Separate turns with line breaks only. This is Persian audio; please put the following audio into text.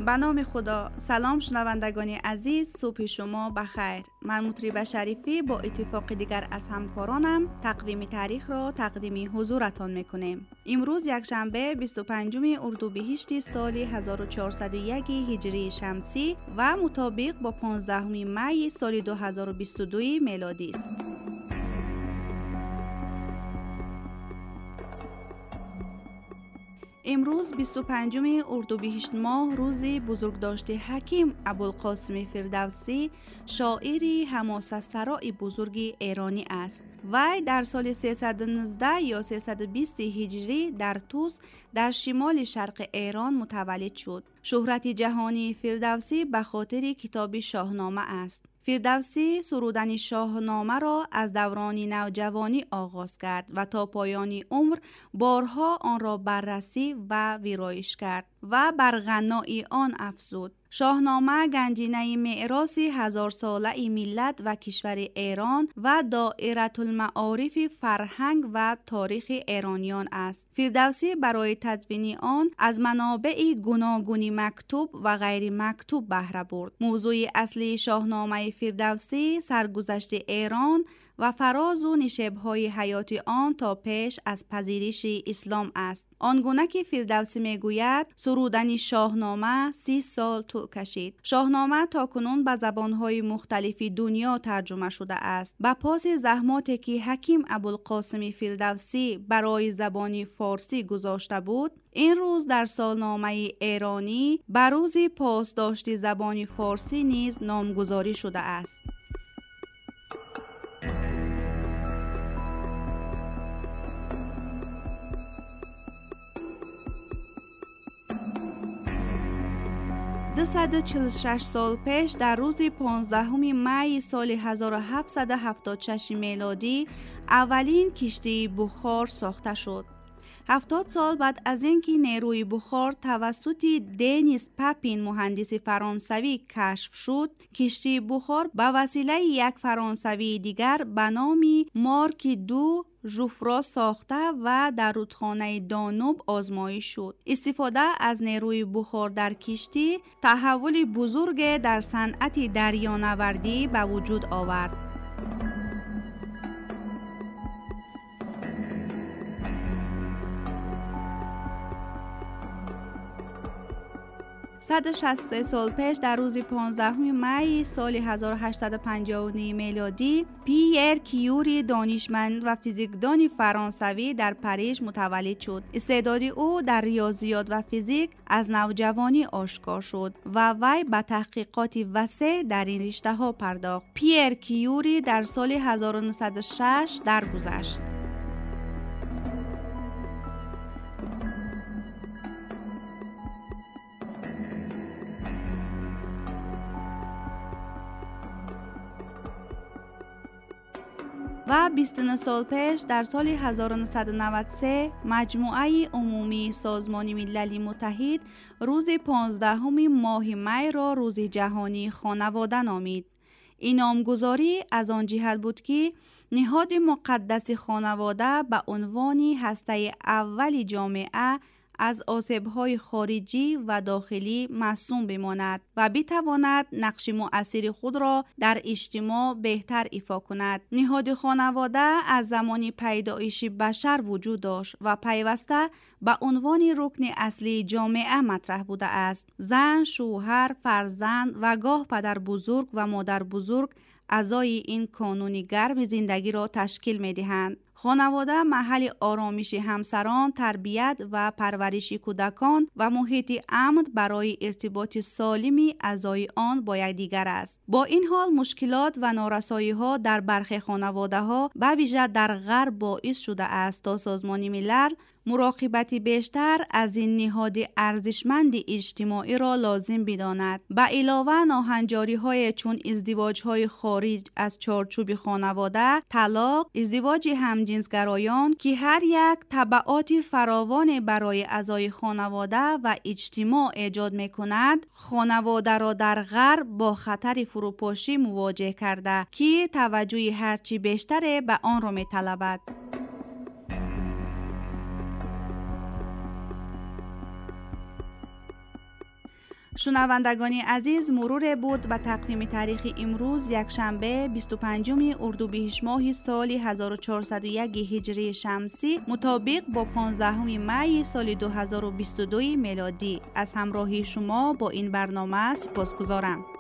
به نام خدا. سلام شنوندگان عزیز، صبح شما بخیر. من مطربه شریفی با اتفاق دیگر از همکارانم تقویم تاریخ را تقدیم حضورتان میکنیم. امروز یکشنبه 25 اردیبهشت سال 1401 هجری شمسی و مطابق با 15 می سال 2022 میلادی است. امروز 25 اردیبهشت ماه روز بزرگداشت حکیم ابوالقاسم فردوسی، شاعری حماسه سرای بزرگ ایرانی است. وی در سال 319 یا 320 هجری در توس در شمال شرق ایران متولد شد. شهرت جهانی فردوسی به خاطر کتاب شاهنامه است. فردوسی سرودن شاهنامه را از دوران نوجوانی آغاز کرد و تا پایان عمر بارها آن را بررسی و ویرایش کرد و بر غنای آن افزود. شاهنامه گنجینه میراث 1000 ساله ملت و کشور ایران و دایره المعارف فرهنگ و تاریخ ایرانیان است. فردوسی برای تدوین آن از منابع گوناگون مکتوب و غیر مکتوب بهره برد. موضوع اصلی شاهنامه فردوسی سرگذشت ایران و فراز و نشیب‌های حیات آن تا پیش از پذیرش اسلام است. آنگونه که فردوسی میگوید سرودن شاهنامه 30 سال طول کشید. شاهنامه تاکنون به زبان‌های مختلف دنیا ترجمه شده است. با پاس زحماتی که حکیم ابوالقاسم فردوسی برای زبان فارسی گذاشته بود، این روز در سالنامه ایرانی بر روز پاسداشت زبان فارسی نیز نامگذاری شده است. 246 سال پیش در روز 15 می سال 1776 میلادی اولین کشتی بخار ساخته شد. 70 سال بعد از اینکه نیروی بخار توسط دنیس پاپین مهندس فرانسوی کشف شد، کشتی بخار به وسیله یک فرانسوی دیگر به نام مارک دو ژوفرا ساخته و در رودخانه دانوب آزمایش شد. استفاده از نیروی بخار در کشتی تحول بزرگ در صنعت دریانوردی به وجود آورد. 163 سال پیش در روز 15 می سال 1859 میلادی پیر کیوری دانشمند و فیزیکدان فرانسوی در پاریس متولد شد. استعداد او در ریاضیات و فیزیک از نوجوانی آشکار شد و وی به تحقیقات وسیع در این رشته ها پرداخت. پیر کیوری در سال 1906 درگذشت. و 29 سال پیش در سال 1993 مجموعه عمومی سازمان ملل متحد روز 15 ماه می را روز جهانی خانواده نامید. این نامگذاری از آن جهت بود که نهاد مقدس خانواده به عنوان هسته اول جامعه از آسیب‌های خارجی و داخلی معصوم بماند و بتواند نقش مؤثر خود را در اجتماع بهتر ایفا کند. نهاد خانواده از زمان پیدایش بشر وجود داشت و پیوسته به عنوان رکن اصلی جامعه مطرح بوده است. زن، شوهر، فرزند و گاه پدر بزرگ و مادر بزرگ اعضای این کانون گرم زندگی را تشکیل می دهند. خانواده محل آرامش همسران، تربیت و پرورش کودکان و محیط امن برای ارتباط سالم اعضای آن با یکدیگر است. با این حال مشکلات و نارسایی‌ها در برخی خانواده‌ها به ویژه در غرب باعث شده است تا سازمان ملل مراقبتی بیشتر از این نهاد ارزشمند اجتماعی را لازم بداند. به علاوه ناهنجاری‌های چون ازدواج‌های خارج از چارچوب خانواده، طلاق، ازدواج همجنسگرایان که هر یک تبعات فراوان برای اعضای خانواده و اجتماع ایجاد می‌کند، خانواده را در غرب با خطر فروپاشی مواجه کرده که توجه هرچی بیشتر به آن را می‌طلبد. شنوندگان عزیز، مرور بود به تقویم تاریخ امروز یکشنبه 25 اردیبهشت ماه سال 1401 هجری شمسی مطابق با 15 می سال 2022 میلادی. از همراهی شما با این برنامه سپاسگزارم.